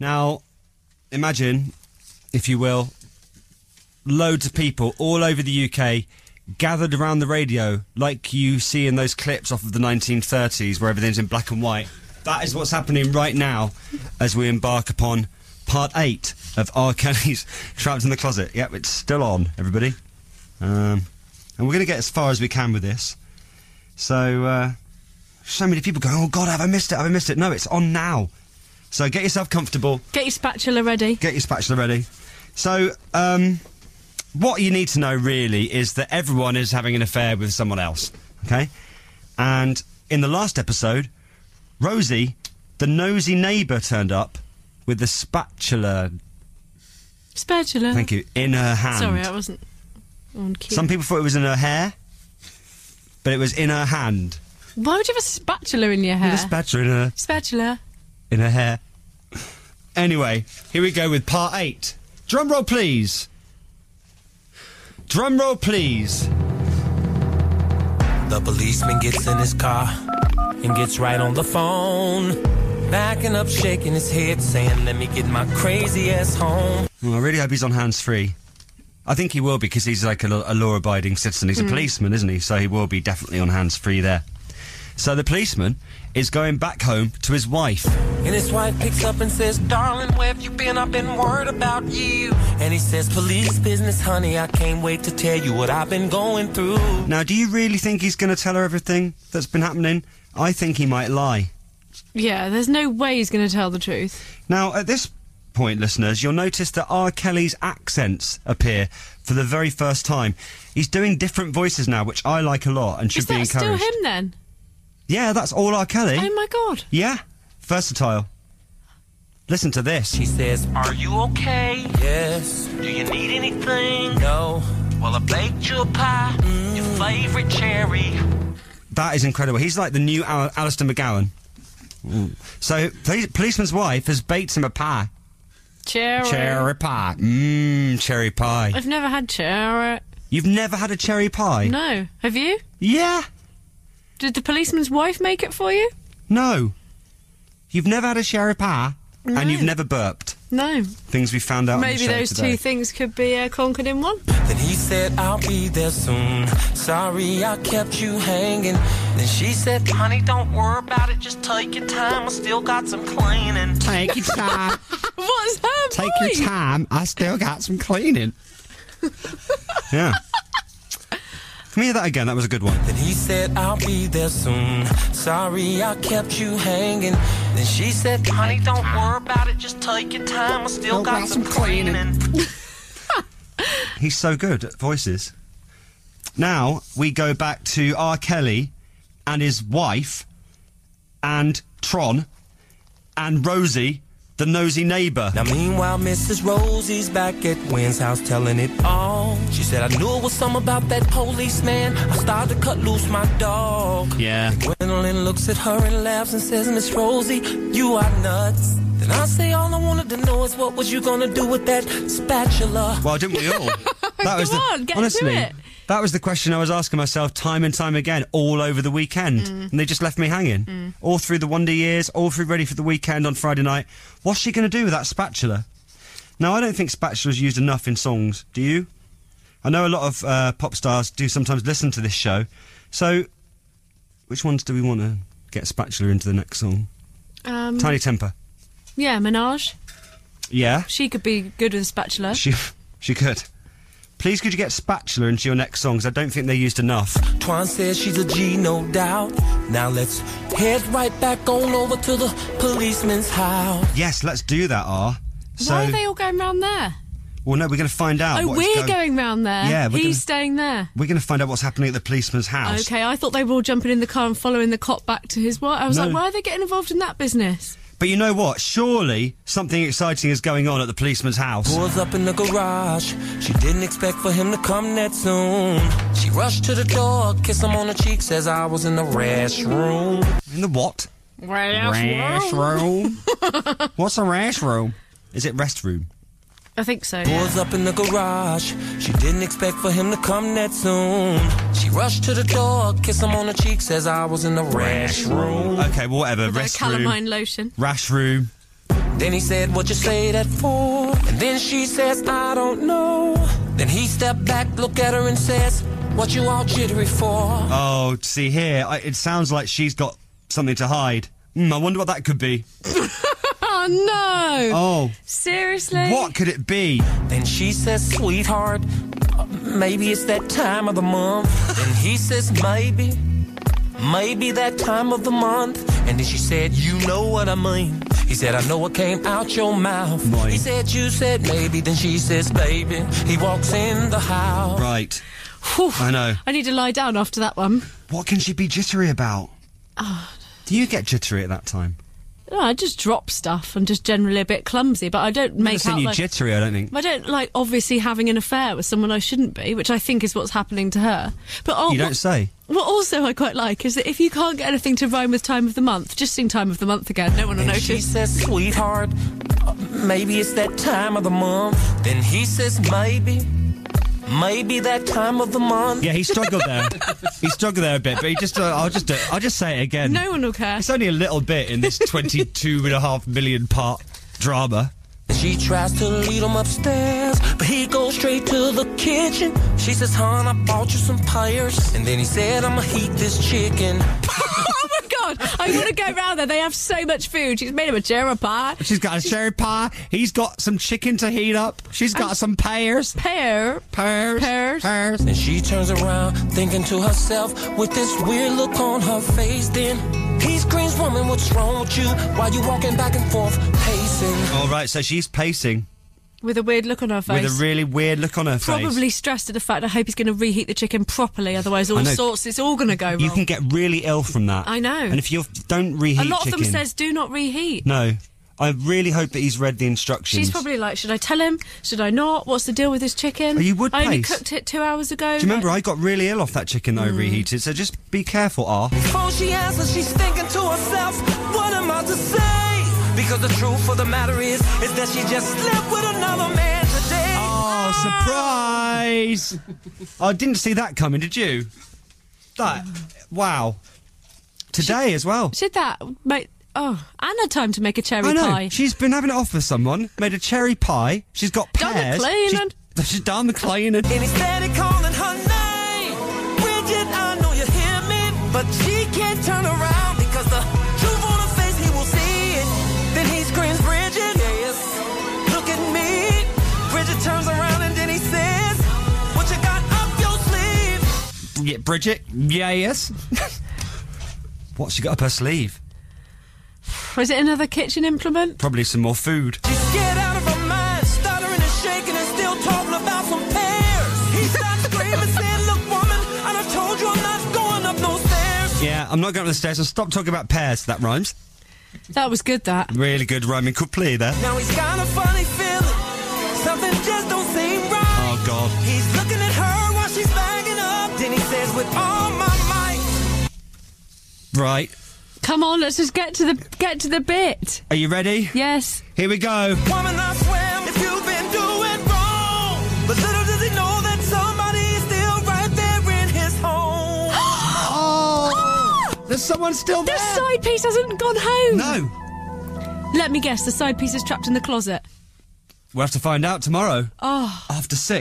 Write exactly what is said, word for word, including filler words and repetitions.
Now, imagine, if you will, loads of people all over the U K gathered around the radio like you see in those clips off of the nineteen thirties where everything's in black and white. That is what's happening right now as we embark upon part eight of R. Kelly's Trapped in the Closet. Yep, it's still on, everybody. Um, and we're going to get as far as we can with this. So, uh, so many people going, oh God, have I missed it, have I missed it? No, it's on now. So get yourself comfortable. Get your spatula ready. Get your spatula ready. So, um... what you need to know, really, is that everyone is having an affair with someone else, okay? And in the last episode, Rosie, the nosy neighbour, turned up with the spatula... Spatula? Thank you. In her hand. Sorry, I wasn't on cue. Some people thought it was in her hair, but it was in her hand. Why would you have a spatula in your hair? With a spatula in her... Spatula. In her hair. Anyway, here we go with part eight. Drum roll, please. Drum roll, please. The policeman gets in his car and gets right on the phone, backing up, shaking his head, saying, let me get my crazy ass home. Well, I really hope he's on hands-free. I think he will, because he's like a, a law-abiding citizen. He's mm. a policeman, isn't he? So he will be definitely on hands-free there. So the policeman is going back home to his wife. And his wife picks up and says, darling, where have you been? I've been worried about you. And he says, police business, honey, I can't wait to tell you what I've been going through. Now, do you really think he's going to tell her everything that's been happening? I think he might lie. Yeah, there's no way he's going to tell the truth. Now, at this point, listeners, you'll notice that R. Kelly's accents appear for the very first time. He's doing different voices now, which I like a lot and should Is be that encouraged. still him, then? Yeah, that's all R. Kelly. Oh, my God. Yeah, versatile. Listen to this. She says, are you okay? Yes. Do you need anything? No. Well, I baked you a pie, mm. your favourite cherry. That is incredible. He's like the new Al Alistair McGowan. Mm. So, police policeman's wife has baked him a pie. Cherry. Cherry pie. Mmm, cherry pie. I've never had cherry. You've never had a cherry pie? No. Have you? Yeah. Did the policeman's wife make it for you? No. You've never had a cherry pie? No. And you've never burped? No. Things we found out Maybe on the show those today. two things could be uh, conquered in one. Then he said, I'll be there soon. Sorry I kept you hanging. Then she said, honey, don't worry about it. Just take your time. I still got some cleaning. Take your time. What's her Take point? your time. I still got some cleaning. Yeah. Can we hear that again? That was a good one. Then he said, I'll be there soon. Sorry I kept you hanging. Then she said, honey, don't worry about it. Just take your time. I still got, got some cleaning. He's so good at voices. Now, we go back to R. Kelly and his wife and Tron and Rosie, the nosy neighbour. Now meanwhile, Missus Rosie's back at Wynn's house telling it all. She said, I knew it was something about that policeman. I started to cut loose my dog. Yeah. Gwendolyn looks at her and laughs and says, Miss Rosie, you are nuts. Then I say, all I wanted to know is what was you gonna do with that spatula? Well, didn't we all? That was Come the, on, get honestly, to it. That was the question I was asking myself time and time again all over the weekend. Mm. And they just left me hanging. Mm. All through the Wonder Years, all through Ready for the Weekend on Friday night. What's she going to do with that spatula? Now, I don't think spatula's used enough in songs. Do you? I know a lot of uh, pop stars do sometimes listen to this show. So, which ones do we want to get spatula into the next song? Um, Tiny Temper. Yeah, Minaj. Yeah? She could be good with a spatula. She, she could. Please could you get spatula into your next song, because I don't think they're used enough. Twan says she's a G, no doubt. Now let's head right back on over to the policeman's house. Yes, let's do that, R. So, why are they all going round there? Well, no, we're going to find out. Oh, what we're go going round there? Yeah. We're He's gonna, staying there? We're going to find out what's happening at the policeman's house. Okay, I thought they were all jumping in the car and following the cop back to his wife. I was no. like, why are they getting involved in that business? But you know what? Surely something exciting is going on at the policeman's house. Pulls up in the garage. She didn't expect for him to come that soon. She rushed to the door, kiss him on the cheek, says I was in the rash room. In the what? Rash, rash room. What's a rash room? Is it rest room? I think so, Pulls yeah. up in the garage. She didn't expect for him to come that soon. She rushed to the door, kiss him on the cheek, says I was in the rash room. Okay, well, whatever. With rest a calamine room. lotion. Rash room. Then he said, what you say that for? And then she says, I don't know. Then he stepped back, looked at her and says, what you all jittery for? Oh, see here, I, it sounds like she's got something to hide. Hmm, I wonder what that could be. Oh, no. Oh. Seriously? What could it be? Then she says, sweetheart, uh, maybe it's that time of the month. Then he says, maybe, maybe that time of the month. And then she said, you know what I mean. He said, I know what came out your mouth. Mine. He said, you said maybe. Then she says, baby. He walks in the house. Right. Whew. I know. I need to lie down after that one. What can she be jittery about? Oh. Do you get jittery at that time? No, I just drop stuff and just generally a bit clumsy, but I don't I've never make seen out you like... jittery, I don't think. I don't like obviously having an affair with someone I shouldn't be, which I think is what's happening to her. But oh, You don't what, say. what also I quite like is that if you can't get anything to rhyme with time of the month, just sing time of the month again. No one will And notice. she says, sweetheart, uh, maybe it's that time of the month. Then he says, maybe, maybe that time of the month. Yeah, he struggled there. he struggled there a bit, but he just, uh, I'll just, uh, I'll just say it again. No one will care. It's only a little bit in this twenty-two and a half million part drama. She tries to lead him upstairs, but he goes straight to the kitchen. She says, hon, I bought you some pears. And then he said, I'ma heat this chicken. Oh my god! I want to go round there. They have so much food. She's made him a cherry pie. She's got a cherry pie. He's got some chicken to heat up. She's got And- some pears. Pear. Pears. Pears. Pears. And she turns around, thinking to herself, with this weird look on her face. Then he screams, woman, what's wrong with you? Why you walking back and forth, pacing? All right, so she's pacing With a weird look on her face. with a really weird look on her face. Probably stressed at the fact I hope he's going to reheat the chicken properly, otherwise all I know. sorts, it's all going to go wrong. You can get really ill from that. I know. And if you don't reheat a lot chicken, of them says do not reheat. no. I really hope that he's read the instructions. She's probably like, should I tell him? Should I not? What's the deal with this chicken? Oh, you would I only pace. cooked it two hours ago. Do you remember I got really ill off that chicken that I reheated? So just be careful, R. Before she answers, she's thinking to herself, what am I to say? Because the truth of the matter is, is that she just slept with another man today. Oh, surprise! I didn't see that coming, did you? That, wow. Today as well. Should that make... Oh, and had time to make a cherry I know. pie. She's been having it off with someone, made a cherry pie, she's got Done the pears. cleaning. She's, she's done the cleaning. And he's steady calling her name. Bridget, I know you hear me, but she can't turn around because the truth on her face, he will see it. Then he screams, Bridget, yes, look at me. Bridget turns around and then he says, what you got up your sleeve? Yeah, Bridget, yeah, yes. What's she got up her sleeve? Was it another kitchen implement? Probably some more food. She's scared out of her mind, stuttering and shaking and still talking about some pears. He starts screaming, saying, look, woman, I done told you I'm not going up no stairs. Yeah, I'm not going up the stairs, so stop talking about pears. That rhymes. That was good, that. Really good rhyming couplet there. Now he's got a funny feeling, something just don't seem right. Oh, God. He's looking at her while she's bagging up. Then he says, with all my might. Right. Come on, let's just get to the get to the bit. Are you ready? Yes. Here we go. Woman, I swear, if you've been doing wrong, but little does he know that somebody is still right there in his home. Oh! There's someone still The there. side piece hasn't gone home. No. Let me guess, the side piece is trapped in the closet. We'll have to find out tomorrow. Oh. After six.